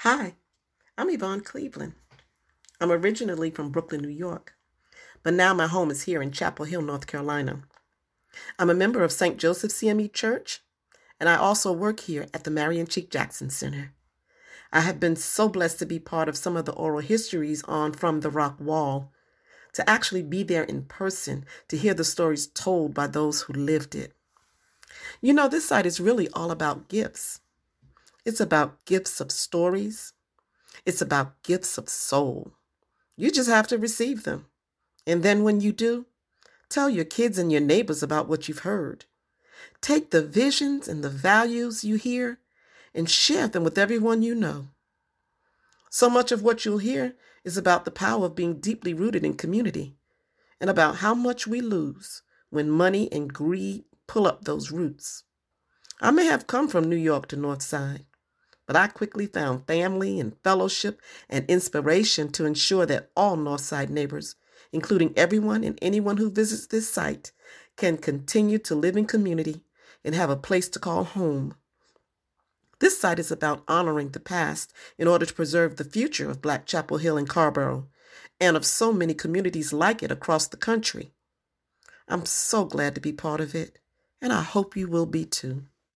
Hi, I'm Yvonne Cleveland. I'm originally from Brooklyn, New York, but now my home is here in Chapel Hill, North Carolina. I'm a member of St. Joseph CME Church, and I also work here at the Marion Cheek Jackson Center. I have been so blessed to be part of some of the oral histories on From the Rock Wall, to actually be there in person to hear the stories told by those who lived it. You know, this site is really all about gifts. It's about gifts of stories. It's about gifts of soul. You just have to receive them. And then when you do, tell your kids and your neighbors about what you've heard. Take the visions and the values you hear and share them with everyone you know. So much of what you'll hear is about the power of being deeply rooted in community and about how much we lose when money and greed pull up those roots. I may have come from New York to Northside, but I quickly found family and fellowship and inspiration to ensure that all Northside neighbors, including everyone and anyone who visits this site, can continue to live in community and have a place to call home. This site is about honoring the past in order to preserve the future of Black Chapel Hill and Carrboro, and of so many communities like it across the country. I'm so glad to be part of it, and I hope you will be too.